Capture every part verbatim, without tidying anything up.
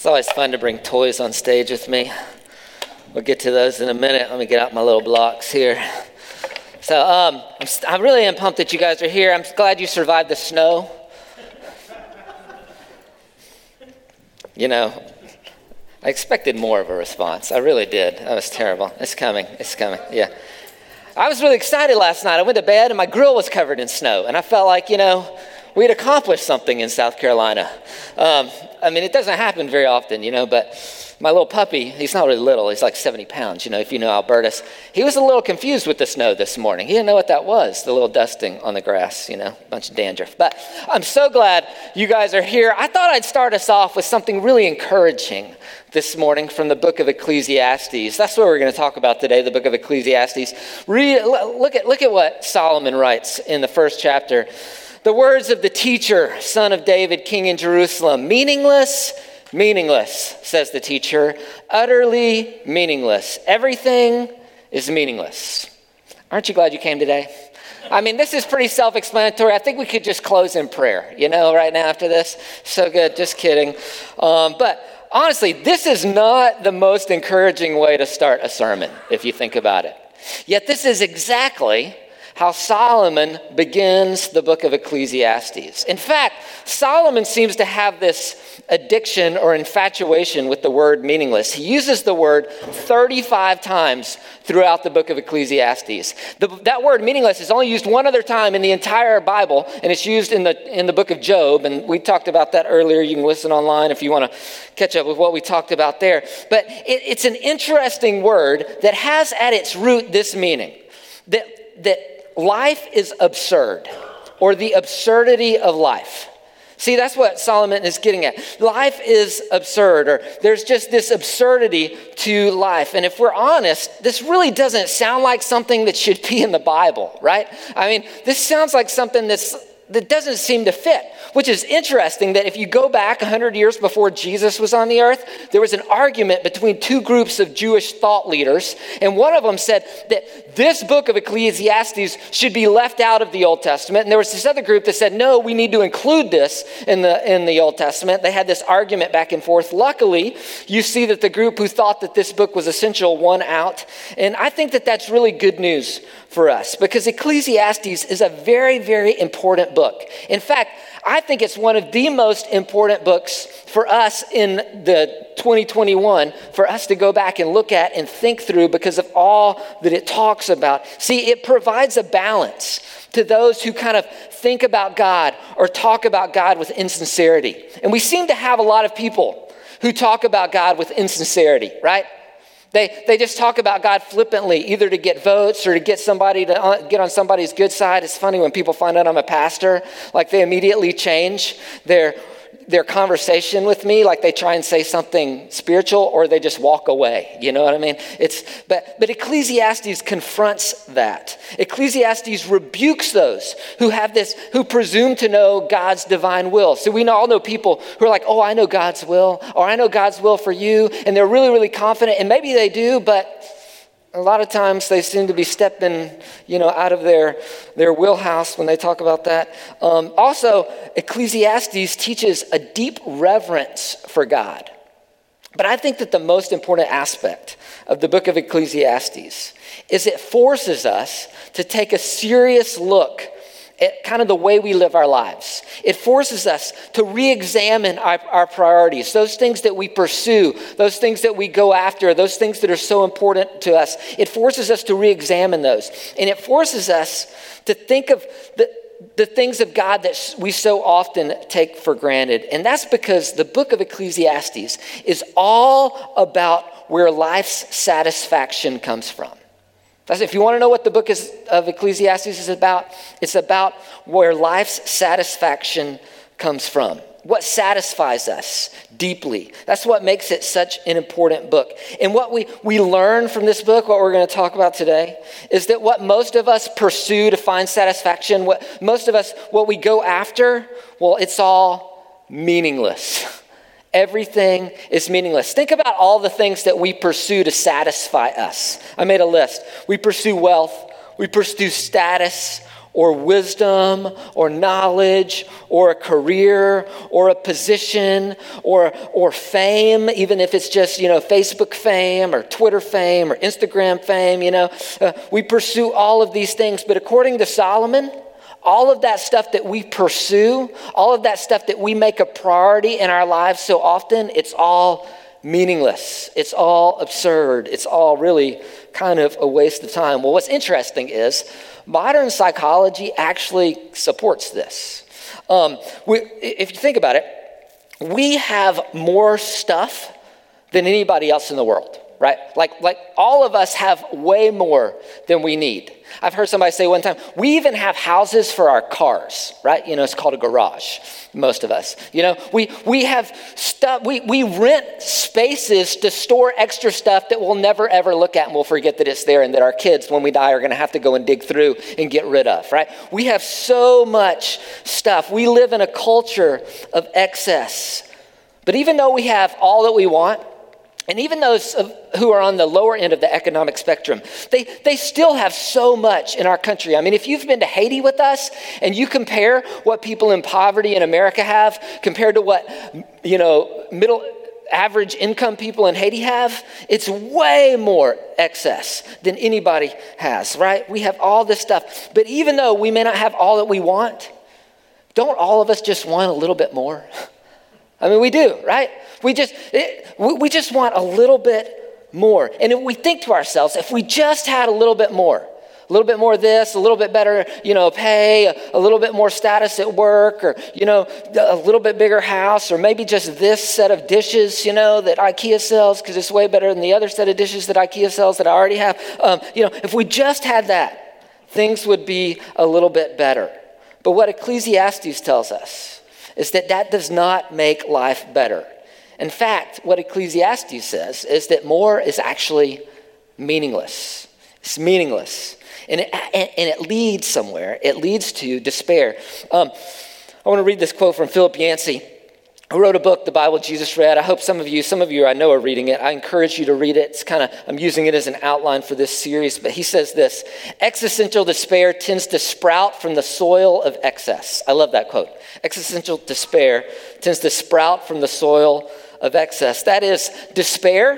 It's always fun to bring toys on stage with me. We'll get to those in a minute. Let me get out my little blocks here. So um, I'm, st- I really am pumped that you guys are here. I'm glad you survived the snow. You know, I expected more of a response. I really did. That was terrible. It's coming. It's coming. Yeah. I was really excited last night. I went to bed and my grill was covered in snow. And I felt like, you know, we had accomplished something in South Carolina. Um, I mean, it doesn't happen very often, you know, but my little puppy, he's not really little. He's like seventy pounds, you know, if you know Albertus. He was a little confused with the snow this morning. He didn't know what that was, the little dusting on the grass, you know, a bunch of dandruff. But I'm so glad you guys are here. I thought I'd start us off with something really encouraging this morning from the book of Ecclesiastes. That's what we're going to talk about today, the book of Ecclesiastes. Read, look at, look at what Solomon writes in the first chapter. The words of the teacher, son of David, king in Jerusalem, meaningless, meaningless, says the teacher, utterly meaningless. Everything is meaningless. Aren't you glad you came today? I mean, this is pretty self-explanatory. I think we could just close in prayer, you know, right now after this. So good, just kidding. Um, but honestly, this is not the most encouraging way to start a sermon, if you think about it. Yet this is exactly how Solomon begins the book of Ecclesiastes. In fact, Solomon seems to have this addiction or infatuation with the word meaningless. He uses the word thirty-five times throughout the book of Ecclesiastes. The, that word meaningless is only used one other time in the entire Bible, and it's used in the in the book of Job, and we talked about that earlier. You can listen online if you want to catch up with what we talked about there. But it, it's an interesting word that has at its root this meaning, that that life is absurd, or the absurdity of life. See, that's what Solomon is getting at. Life is absurd, or there's just this absurdity to life. And if we're honest, this really doesn't sound like something that should be in the Bible, right? I mean, this sounds like something that's that doesn't seem to fit, which is interesting that if you go back one hundred years before Jesus was on the earth, there was an argument between two groups of Jewish thought leaders, and one of them said that this book of Ecclesiastes should be left out of the Old Testament, and there was this other group that said, no, we need to include this in the in the Old Testament. They had this argument back and forth. Luckily, you see that the group who thought that this book was essential won out, and I think that that's really good news for us, because Ecclesiastes is a very, very important book. In fact, I think it's one of the most important books for us in the twenty twenty-one, for us to go back and look at and think through because of all that it talks about. See, it provides a balance to those who kind of think about God or talk about God with insincerity. And we seem to have a lot of people who talk about God with insincerity, right? They they just talk about God flippantly, either to get votes or to get somebody to uh, get on somebody's good side. It's funny when people find out I'm a pastor, like they immediately change their their conversation with me, like they try and say something spiritual, or they just walk away. You know what I mean? It's but but Ecclesiastes confronts that. Ecclesiastes rebukes those who have this, who presume to know God's divine will. So we all know people who are like, oh, I know God's will, or I know God's will for you, and they're really, really confident, and maybe they do, but a lot of times they seem to be stepping, you know, out of their, their wheelhouse when they talk about that. Um, also, Ecclesiastes teaches a deep reverence for God. But I think that the most important aspect of the book of Ecclesiastes is it forces us to take a serious look at kind of the way we live our lives. It forces us to re-examine our, our priorities, those things that we pursue, those things that we go after, those things that are so important to us. It forces us to re-examine those. And it forces us to think of the, the things of God that we so often take for granted. And that's because the book of Ecclesiastes is all about where life's satisfaction comes from. If you want to know what the book is, of Ecclesiastes is about, it's about where life's satisfaction comes from. What satisfies us deeply. That's what makes it such an important book. And what we, we learn from this book, what we're going to talk about today, is that what most of us pursue to find satisfaction, what most of us, what we go after, well, it's all meaningless. Everything is meaningless. Think about all the things that we pursue to satisfy us. I made a list. We pursue wealth. We pursue status or wisdom or knowledge or a career or a position or or fame, even if it's just, you know, Facebook fame or Twitter fame or Instagram fame, you know. Uh, we pursue all of these things, but according to Solomon, all of that stuff that we pursue, all of that stuff that we make a priority in our lives so often, it's all meaningless. It's all absurd. It's all really kind of a waste of time. Well, what's interesting is modern psychology actually supports this. Um, we, if you think about it, we have more stuff than anybody else in the world, right? Like, like all of us have way more than we need. I've heard somebody say one time, we even have houses for our cars, right? You know, it's called a garage, most of us. You know, we we have stuff, we, we rent spaces to store extra stuff that we'll never ever look at and we'll forget that it's there and that our kids, when we die, are gonna have to go and dig through and get rid of, right? We have so much stuff. We live in a culture of excess. But even though we have all that we want, and even those who are on the lower end of the economic spectrum, they, they still have so much in our country. I mean, if you've been to Haiti with us and you compare what people in poverty in America have compared to what, you know, middle average income people in Haiti have, it's way more excess than anybody has, right? We have all this stuff. But even though we may not have all that we want, don't all of us just want a little bit more? I mean, we do, right? We just it, we just want a little bit more. And if we think to ourselves, if we just had a little bit more, a little bit more of this, a little bit better, you know, pay, a, a little bit more status at work, or, you know, a little bit bigger house, or maybe just this set of dishes, you know, that IKEA sells because it's way better than the other set of dishes that IKEA sells that I already have. Um, you know, if we just had that, things would be a little bit better. But what Ecclesiastes tells us is that that does not make life better. In fact, what Ecclesiastes says is that more is actually meaningless. It's meaningless. And it, and it leads somewhere. It leads to despair. Um, I want to read this quote from Philip Yancey, who wrote a book, The Bible Jesus Read. I hope some of you, some of you I know are reading it. I encourage you to read it. It's kind of, I'm using it as an outline for this series, but he says this: existential despair tends to sprout from the soil of excess. I love that quote. Existential despair tends to sprout from the soil of excess. That is, despair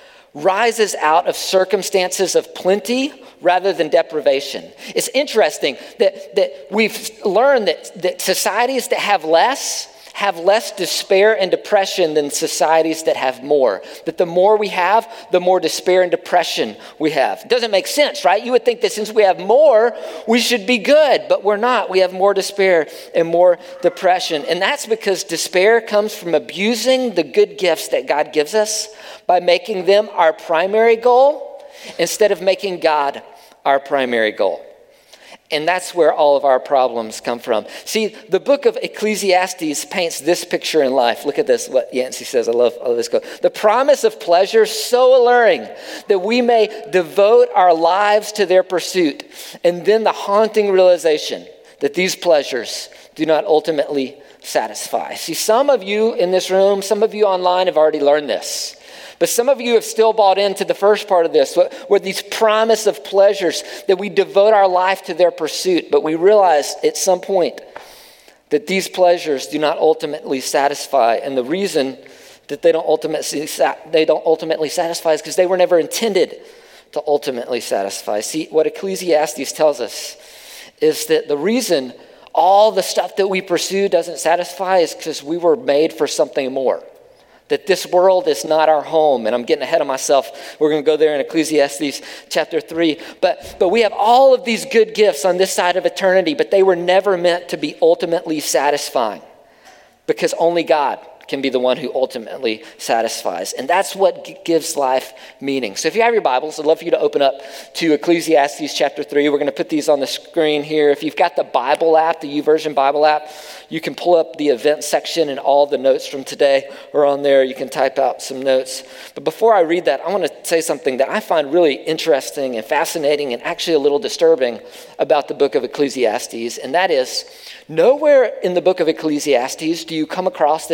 rises out of circumstances of plenty rather than deprivation. It's interesting that, that we've learned that, that societies that have less have less despair and depression than societies that have more. That the more we have, the more despair and depression we have. It doesn't make sense, right? You would think that since we have more, we should be good, but we're not. We have more despair and more depression. And that's because despair comes from abusing the good gifts that God gives us by making them our primary goal instead of making God our primary goal. And that's where all of our problems come from. See, the book of Ecclesiastes paints this picture in life. Look at this, what Yancey says. I love, I love this quote. The promise of pleasure so alluring that we may devote our lives to their pursuit. And then the haunting realization that these pleasures do not ultimately satisfy. See, some of you in this room, some of you online have already learned this. But some of you have still bought into the first part of this, where these promise of pleasures, that we devote our life to their pursuit. But we realize at some point that these pleasures do not ultimately satisfy. And the reason that they don't ultimately, they don't ultimately satisfy is because they were never intended to ultimately satisfy. See, what Ecclesiastes tells us is that the reason all the stuff that we pursue doesn't satisfy is because we were made for something more. That this world is not our home. And I'm getting ahead of myself. We're going to go there in Ecclesiastes chapter three. But, but we have all of these good gifts on this side of eternity, but they were never meant to be ultimately satisfying, because only God can be the one who ultimately satisfies. And that's what g- gives life meaning. So if you have your Bibles, I'd love for you to open up to Ecclesiastes chapter three. We're going to put these on the screen here. If you've got the Bible app, the YouVersion Bible app, you can pull up the event section, and all the notes from today are on there. You can type out some notes. But before I read that, I want to say something that I find really interesting and fascinating and actually a little disturbing about the book of Ecclesiastes. And that is, nowhere in the book of Ecclesiastes do you come across this idea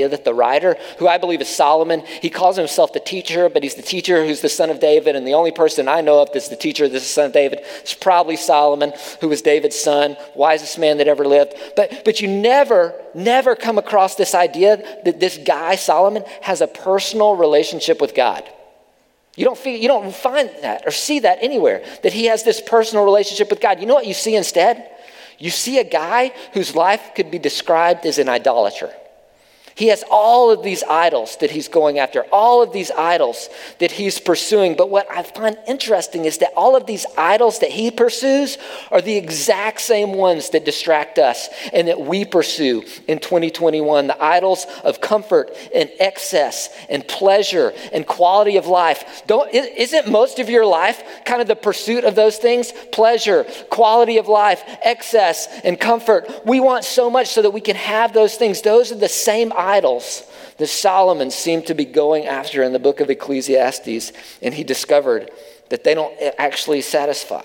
that the writer, who I believe is Solomon, he calls himself the teacher, but he's the teacher who's the son of David, and the only person I know of that's the teacher that's the son of David is probably Solomon, who was David's son, wisest man that ever lived. But, but you never, never come across this idea that this guy, Solomon, has a personal relationship with God. You don't feel, you don't find that or see that anywhere, that he has this personal relationship with God. You know what you see instead? You see a guy whose life could be described as an idolater. He has all of these idols that he's going after, all of these idols that he's pursuing. But what I find interesting is that all of these idols that he pursues are the exact same ones that distract us and that we pursue in twenty twenty-one. The idols of comfort and excess and pleasure and quality of life. Don't, isn't most of your life kind of the pursuit of those things? Pleasure, quality of life, excess, and comfort. We want so much so that we can have those things. Those are the same idols idols that Solomon seemed to be going after in the book of Ecclesiastes, and he discovered that they don't actually satisfy.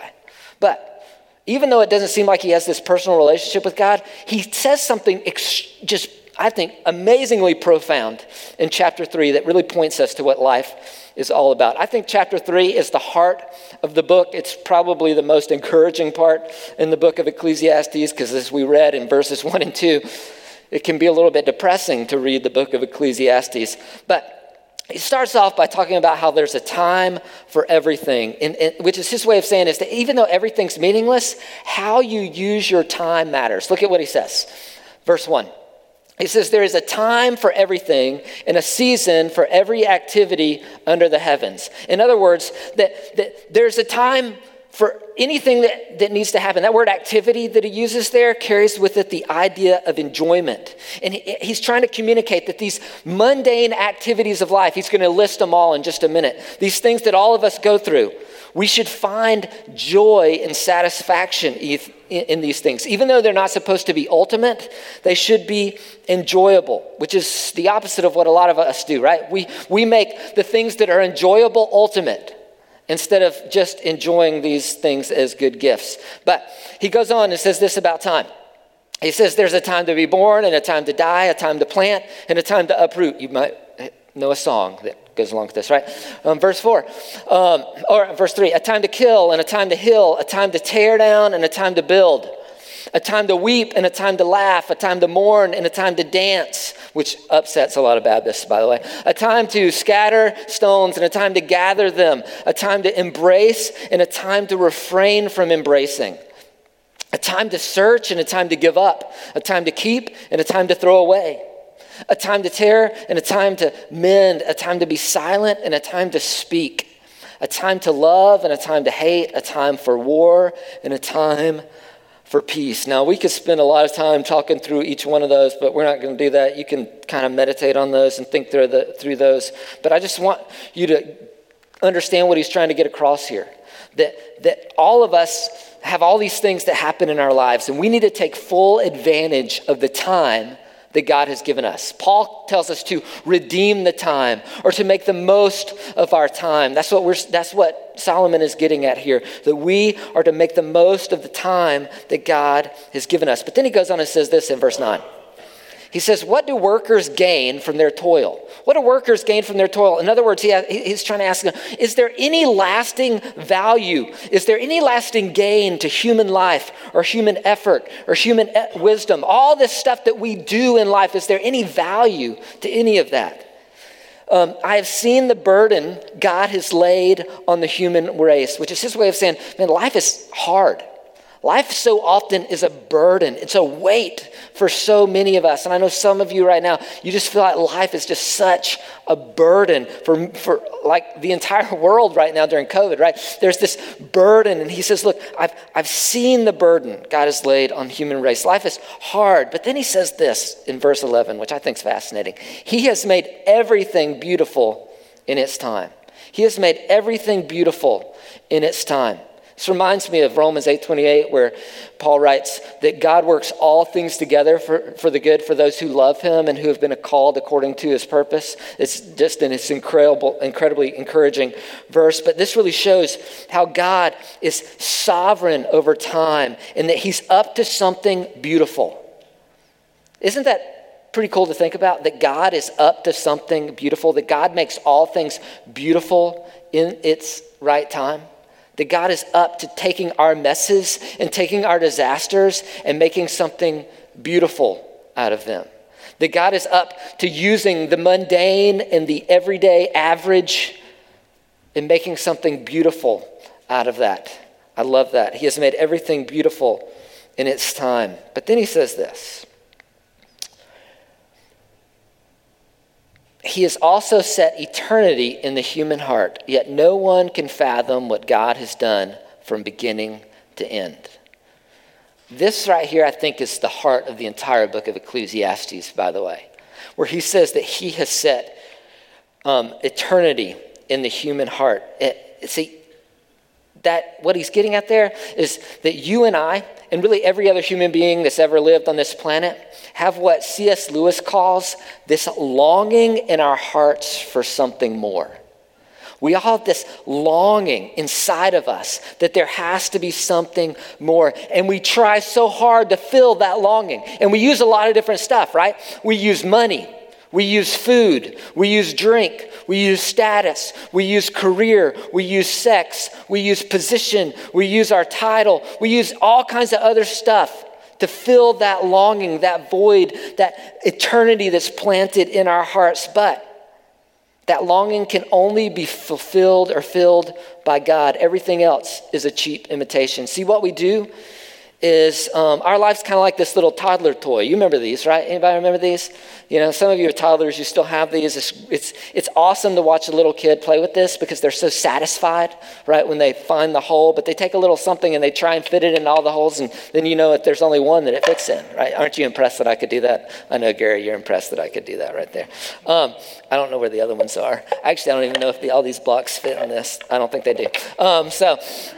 But even though it doesn't seem like he has this personal relationship with God, he says something ex- just, I think, amazingly profound in chapter three that really points us to what life is all about. I think chapter three is the heart of the book. It's probably the most encouraging part in the book of Ecclesiastes, because as we read in verses one and two, it can be a little bit depressing to read the book of Ecclesiastes. But he starts off by talking about how there's a time for everything, and, and, which is his way of saying is that even though everything's meaningless, how you use your time matters. Look at what he says. Verse one. He says, there is a time for everything and a season for every activity under the heavens. In other words, that, that there's a time for anything that, that needs to happen. That word activity that he uses there carries with it the idea of enjoyment. And he, he's trying to communicate that these mundane activities of life, he's going to list them all in just a minute, these things that all of us go through, we should find joy and satisfaction in, in these things. Even though they're not supposed to be ultimate, they should be enjoyable, which is the opposite of what a lot of us do, right? We, we make the things that are enjoyable ultimate, instead of just enjoying these things as good gifts. But he goes on and says this about time. He says there's a time to be born and a time to die, a time to plant and a time to uproot. You might know a song that goes along with this, right? Um, verse four, um, or verse three, a time to kill and a time to heal, a time to tear down and a time to build, a time to weep and a time to laugh, a time to mourn and a time to dance, which upsets a lot of Baptists, by the way. A time to scatter stones and a time to gather them, a time to embrace and a time to refrain from embracing, a time to search and a time to give up, a time to keep and a time to throw away, a time to tear and a time to mend, a time to be silent and a time to speak, a time to love and a time to hate, a time for war and a time for peace. Now, we could spend a lot of time talking through each one of those, but we're not going to do that. You can kind of meditate on those and think through, the, through those. But I just want you to understand what he's trying to get across here. That, that all of us have all these things that happen in our lives, and we need to take full advantage of the time that God has given us. Paul tells us to redeem the time, or to make the most of our time. That's what we're that's what Solomon is getting at here, that we are to make the most of the time that God has given us. But then he goes on and says this in verse nine. He says, what do workers gain from their toil? What do workers gain from their toil? In other words, he has, he's trying to ask them, is there any lasting value? Is there any lasting gain to human life or human effort or human e- wisdom? All this stuff that we do in life, is there any value to any of that? Um, I have seen the burden God has laid on the human race, which is his way of saying, man, life is hard. Life so often is a burden. It's a weight for so many of us. And I know some of you right now, you just feel like life is just such a burden for, for like the entire world right now during COVID, right? There's this burden. And he says, look, I've, I've seen the burden God has laid on human race. Life is hard. But then he says this in verse eleven, which I think is fascinating. He has made everything beautiful in its time. He has made everything beautiful in its time. This reminds me of Romans eight twenty-eight, where Paul writes that God works all things together for, for the good for those who love him and who have been called according to his purpose. It's just an it's incredible, incredibly encouraging verse. But this really shows how God is sovereign over time and that he's up to something beautiful. Isn't that pretty cool to think about? That God is up to something beautiful, that God makes all things beautiful in its right time. That God is up to taking our messes and taking our disasters and making something beautiful out of them. That God is up to using the mundane and the everyday average and making something beautiful out of that. I love that. He has made everything beautiful in its time. But then he says this. He has also set eternity in the human heart, yet no one can fathom what God has done from beginning to end. This right here, I think, is the heart of the entire book of Ecclesiastes, by the way, where he says that he has set um, eternity in the human heart. It, see, that what he's getting at there is that you and I, and really every other human being that's ever lived on this planet, have what C S Lewis calls this longing in our hearts for something more. We all have this longing inside of us that there has to be something more. And we try so hard to fill that longing. And we use a lot of different stuff, right? We use money. We use food. We use drink. We use status. We use career. We use sex. We use position. We use our title. We use all kinds of other stuff to fill that longing, that void, that eternity that's planted in our hearts. But that longing can only be fulfilled or filled by God. Everything else is a cheap imitation. See, what we do is um, our life's kind of like this little toddler toy. You remember these, right? Anybody remember these? You know, some of you are toddlers, you still have these. It's, it's, it's awesome to watch a little kid play with this because they're so satisfied, right, when they find the hole. But they take a little something and they try and fit it in all the holes, and then you know that there's only one that it fits in, right? Aren't you impressed that I could do that? I know, Gary, you're impressed that I could do that right there. Um, I don't know where the other ones are. Actually, I don't even know if the, all these blocks fit on this. I don't think they do. Um, so...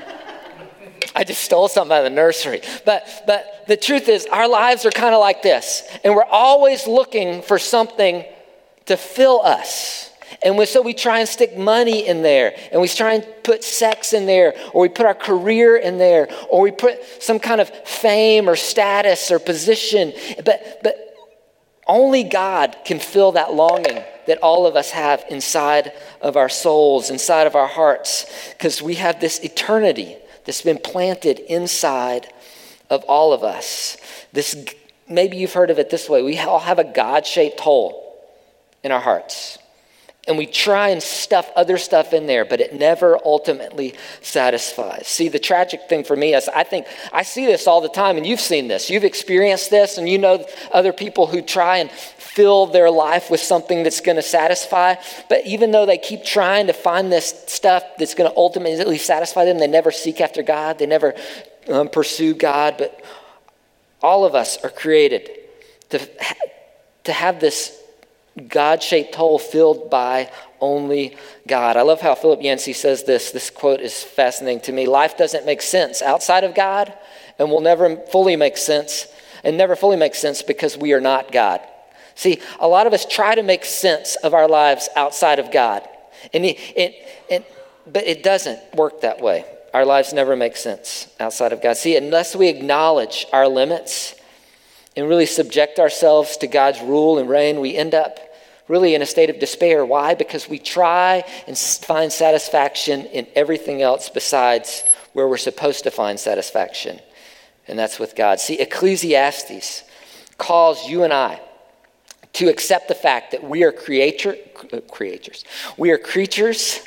I just stole something out of the nursery. But but the truth is, our lives are kind of like this. And we're always looking for something to fill us. And we, so we try and stick money in there. And we try and put sex in there. Or we put our career in there. Or we put some kind of fame or status or position. But but only God can fill that longing that all of us have inside of our souls, inside of our hearts. Because we have this eternity that's been planted inside of all of us. This, maybe you've heard of it this way. We all have a God-shaped hole in our hearts. And we try and stuff other stuff in there, but it never ultimately satisfies. See, the tragic thing for me is I think I see this all the time, and you've seen this. You've experienced this, and you know other people who try and fill their life with something that's going to satisfy. But even though they keep trying to find this stuff that's going to ultimately satisfy them, they never seek after God. They never um, pursue God. But all of us are created to, to have this God-shaped hole filled by only God. I love how Philip Yancey says this. This quote is fascinating to me. Life doesn't make sense outside of God and will never fully make sense and never fully make sense because we are not God. See, a lot of us try to make sense of our lives outside of God. And it, it, it, but it doesn't work that way. Our lives never make sense outside of God. See, unless we acknowledge our limits and really subject ourselves to God's rule and reign, we end up really in a state of despair. Why? Because we try and find satisfaction in everything else besides where we're supposed to find satisfaction, and that's with God. See, Ecclesiastes calls you and I to accept the fact that we are creator, creators. We are creatures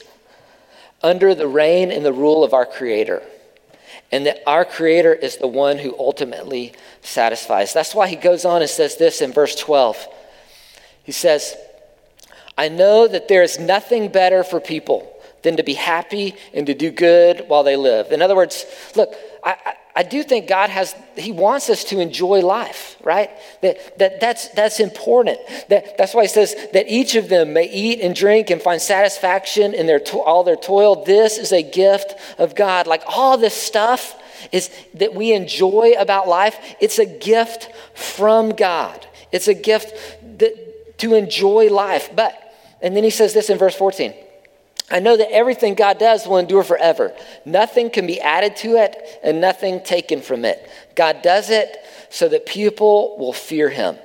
under the reign and the rule of our Creator. And that our Creator is the one who ultimately satisfies. That's why he goes on and says this in verse twelve. He says, I know that there is nothing better for people than to be happy and to do good while they live. In other words, look, I, I, I do think God has, he wants us to enjoy life, right? That, that that's that's important. That, that's why he says that each of them may eat and drink and find satisfaction in their to, all their toil. This is a gift of God. Like all this stuff is that we enjoy about life, it's a gift from God. It's a gift that, to enjoy life. But, and then he says this in verse fourteen. I know that everything God does will endure forever. Nothing can be added to it and nothing taken from it. God does it so that people will fear him.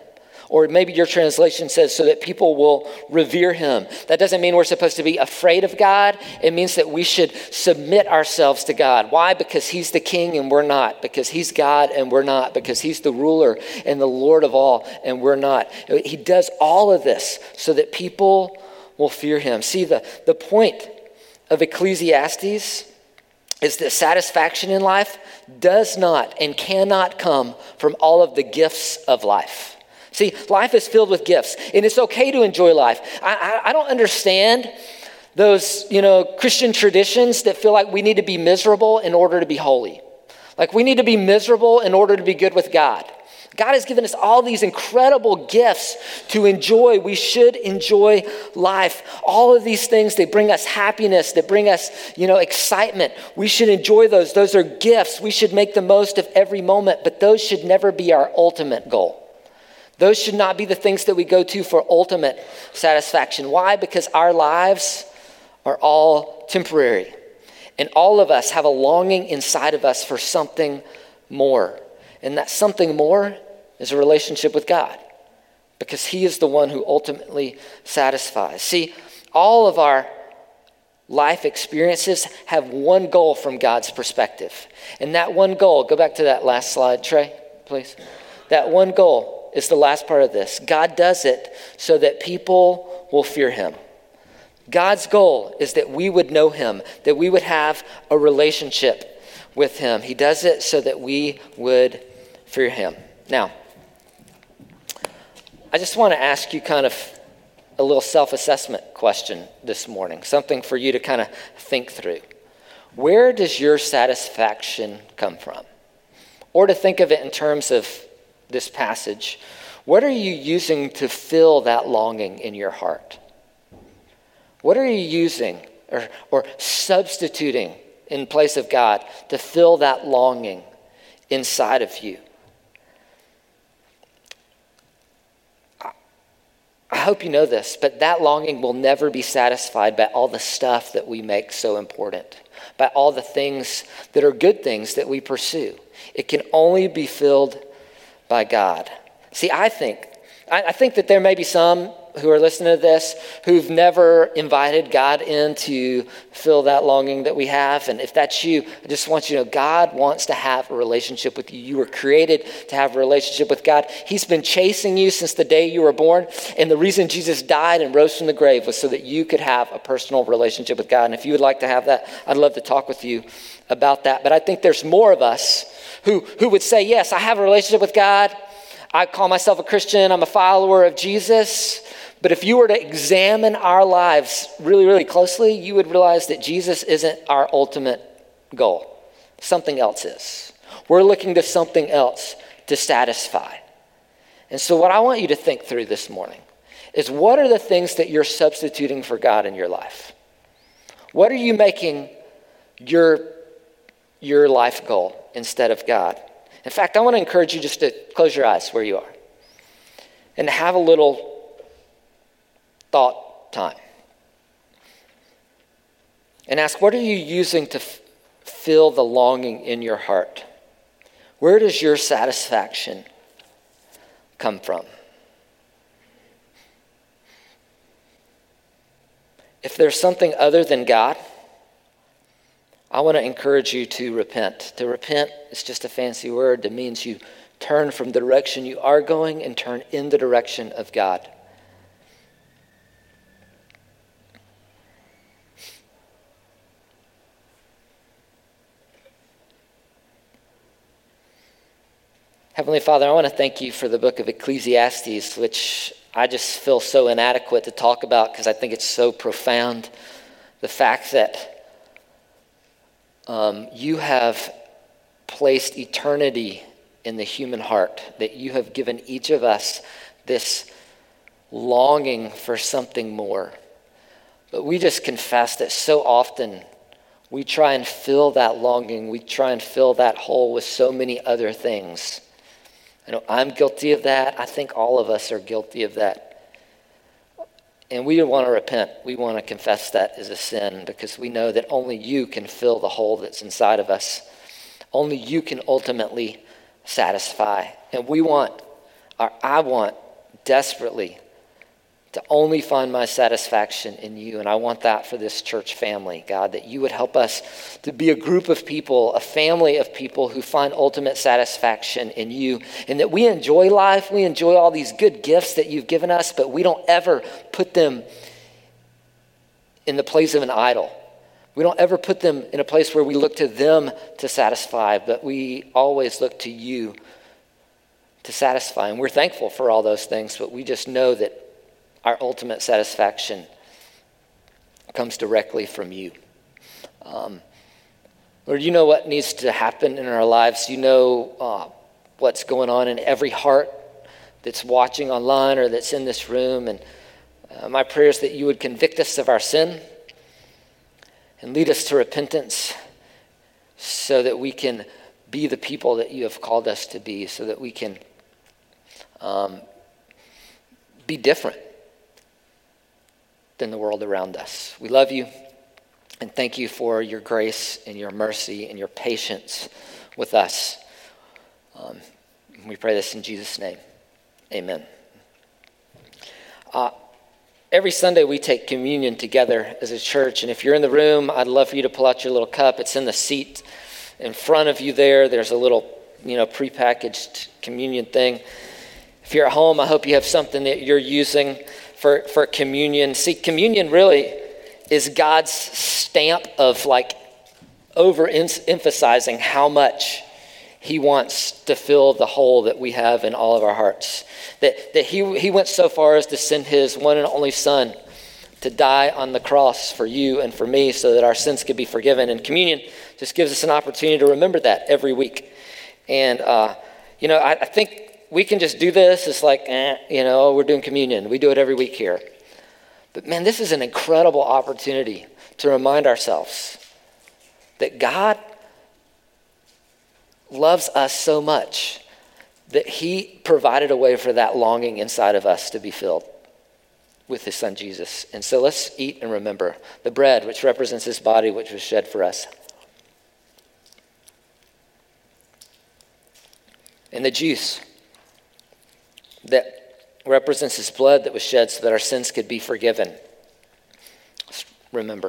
Or maybe your translation says so that people will revere him. That doesn't mean we're supposed to be afraid of God. It means that we should submit ourselves to God. Why? Because he's the king and we're not. Because he's God and we're not. Because he's the ruler and the Lord of all and we're not. He does all of this so that people will fear him. See, the, the point of Ecclesiastes is that satisfaction in life does not and cannot come from all of the gifts of life. See, life is filled with gifts, and it's okay to enjoy life. I, I, I don't understand those, you know, Christian traditions that feel like we need to be miserable in order to be holy. Like we need to be miserable in order to be good with God. God has given us all these incredible gifts to enjoy. We should enjoy life. All of these things, they bring us happiness, they bring us, you know, excitement. We should enjoy those. Those are gifts. We should make the most of every moment, but those should never be our ultimate goal. Those should not be the things that we go to for ultimate satisfaction. Why? Because our lives are all temporary. And all of us have a longing inside of us for something more. And that something more is a relationship with God. Because he is the one who ultimately satisfies. See, all of our life experiences have one goal from God's perspective. And that one goal, go back to that last slide, Trey, please. That one goal is the last part of this. God does it so that people will fear him. God's goal is that we would know him, that we would have a relationship with him. He does it so that we would fear him. Now, I just want to ask you kind of a little self-assessment question this morning, something for you to kind of think through. Where does your satisfaction come from? Or to think of it in terms of this passage, what are you using to fill that longing in your heart? What are you using or, or substituting in place of God to fill that longing inside of you? I hope you know this, but that longing will never be satisfied by all the stuff that we make so important, by all the things that are good things that we pursue. It can only be filled by God. See, I think, I, I think that there may be some who are listening to this who've never invited God in to fill that longing that we have. And if that's you, I just want you to know God wants to have a relationship with you. You were created to have a relationship with God. He's been chasing you since the day you were born. And the reason Jesus died and rose from the grave was so that you could have a personal relationship with God. And if you would like to have that, I'd love to talk with you about that. But I think there's more of us who, who would say, yes, I have a relationship with God. I call myself a Christian. I'm a follower of Jesus. But if you were to examine our lives really, really closely, you would realize that Jesus isn't our ultimate goal. Something else is. We're looking to something else to satisfy. And so what I want you to think through this morning is, what are the things that you're substituting for God in your life? What are you making your, your life goal instead of God? In fact, I want to encourage you just to close your eyes where you are and have a little thought time. And ask, what are you using to f- fill the longing in your heart? Where does your satisfaction come from? If there's something other than God, I want to encourage you to repent. To repent is just a fancy word that means you turn from the direction you are going and turn in the direction of God. Heavenly Father, I want to thank you for the book of Ecclesiastes, which I just feel so inadequate to talk about because I think it's so profound. The fact that um, you have placed eternity in the human heart, that you have given each of us this longing for something more. But we just confess that so often we try and fill that longing, we try and fill that hole with so many other things. I know I'm guilty of that. I think all of us are guilty of that. And we want to repent. We want to confess that as a sin because we know that only you can fill the hole that's inside of us. Only you can ultimately satisfy. And we want, or I want desperately to only find my satisfaction in you. And I want that for this church family, God, that you would help us to be a group of people, a family of people who find ultimate satisfaction in you, and that we enjoy life, we enjoy all these good gifts that you've given us, but we don't ever put them in the place of an idol. We don't ever put them in a place where we look to them to satisfy, but we always look to you to satisfy. And we're thankful for all those things, but we just know that our ultimate satisfaction comes directly from you. Um, Lord, you know what needs to happen in our lives. You know uh, what's going on in every heart that's watching online or that's in this room. And uh, my prayer is that you would convict us of our sin and lead us to repentance so that we can be the people that you have called us to be, so that we can um, be different than the world around us. We love you and thank you for your grace and your mercy and your patience with us. Um, we pray this in Jesus' name. Amen. Uh, every Sunday we take communion together as a church, and if you're in the room, I'd love for you to pull out your little cup. It's in the seat in front of you there. There's a little, you know, prepackaged communion thing. If you're at home, I hope you have something that you're using for, for communion. See, communion really is God's stamp of like overemphasizing how much he wants to fill the hole that we have in all of our hearts. That, that he, he went so far as to send his one and only son to die on the cross for you and for me so that our sins could be forgiven. And communion just gives us an opportunity to remember that every week. And, uh, you know, I, I think we can just do this. It's like, eh, you know, we're doing communion. We do it every week here. But man, this is an incredible opportunity to remind ourselves that God loves us so much that he provided a way for that longing inside of us to be filled with his son Jesus. And so let's eat and remember the bread, which represents his body, which was shed for us, and the juice that represents his blood that was shed so that our sins could be forgiven. Let's remember.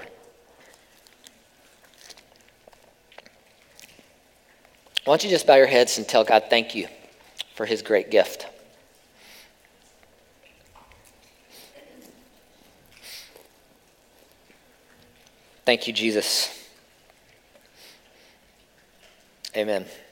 Why don't you just bow your heads and tell God thank you for his great gift. Thank you, Jesus. Amen.